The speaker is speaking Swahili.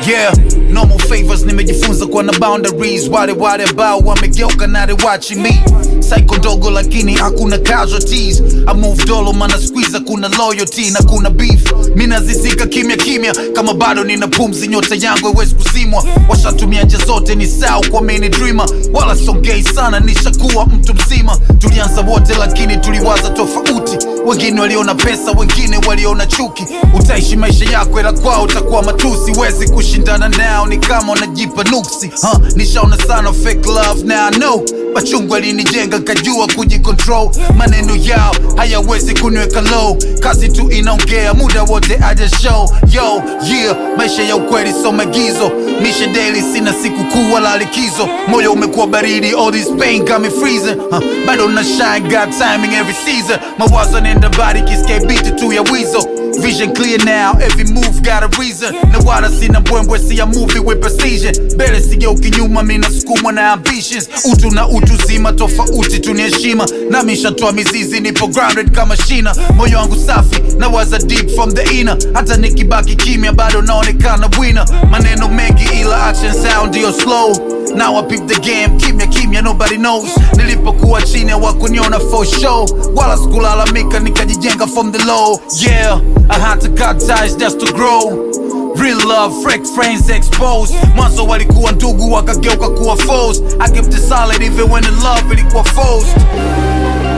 Yeah, normal favors nimejifunza kwa na boundaries. Wale ambao wamegeuka na they watching me. Psycho ndogo lakini hakuna casualties. I move dolo mana squeeze kuna loyalty na kuna beef. Mina zizika kimya kama bado nina pumzi, nyota yangu haiwezi kusimwa. Washatumia njia zote ni sawa kwa mini dreamer. Wala songei sana nishakuwa mtu mzima. Tulianza wote lakini tuliwaza tofauti. Wengine waliona pesa, wengine waliona chuki. Utaishi maisha yako ila kwao utakuwa matusi. Wezi kushindana nao ni kama unajipa nuksi. Nishaona sana fake love now I know. Machungu alinijenga kajua kujicontrol. Maneno yao hayawezi kuniweka low. Kazi tu inaongea muda wote aja show. Yo, yeah, maisha ya ukweli so magizo. Mishe daily sina siku kuu wala likizo. Moyo umekuwa baridi, all this pain got me freezing. Bado na shine, got timing every season. Mawazo nenda body kiske beat tu ya wizo. Vision clear now, every move got a reason. Na wala sina mbwembwe, see a movie with precision. Bele sigeuki nyuma, mina sukumwa na ambitions. Utu na utu zima, tofauti tuniheshima. Na mishatoa mizizi, nipo grounded kama shina. Moyo wangu safi, na waza deep from the inner. Hata nikibaki kimya, bado naonekana winner. Maneno mengi ila action sound ndio slow. Now I peep the game, kimya nobody knows. Nilipokuwa chini hawakuniona for show. Wala sikulalamika nikajijenga from the low. Yeah, I had to cut ties just to grow. Real love, fake friends exposed. Mwanzo walikuwa ndugu wakageuka kuwa foes. I kept it solid even when the love ilikuwa forced.